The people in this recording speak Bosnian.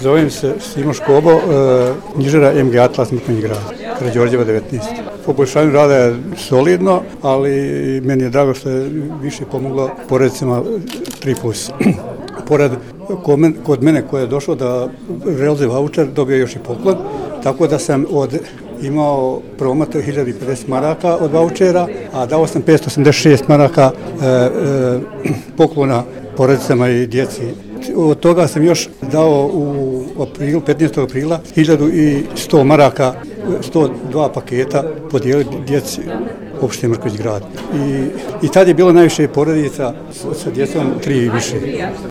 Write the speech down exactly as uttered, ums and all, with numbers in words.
Zovem se Simo Škobo, knjižara M G Atlas Mrkonjić Grad, Karađorđeva devetnaest. Poboljšanje rada je solidno, ali meni je drago što je više pomoglo porodicama tri plus. Pored kod mene ko je došao da realizuje vaučer, dobio još i poklon, tako da sam od imao promet hiljadu pedeset maraka od vaučera, a dao sam petsto osamdeset šest maraka e, e, poklona porodicama i djeci. Od toga sam još dao u aprilu, petnaestog aprila, hiljadu sto maraka, sto dva paketa podijeliti djeci opštine Mrkonjić Grad. I, i tad je bilo najviše porodica sa djecom, tri i više.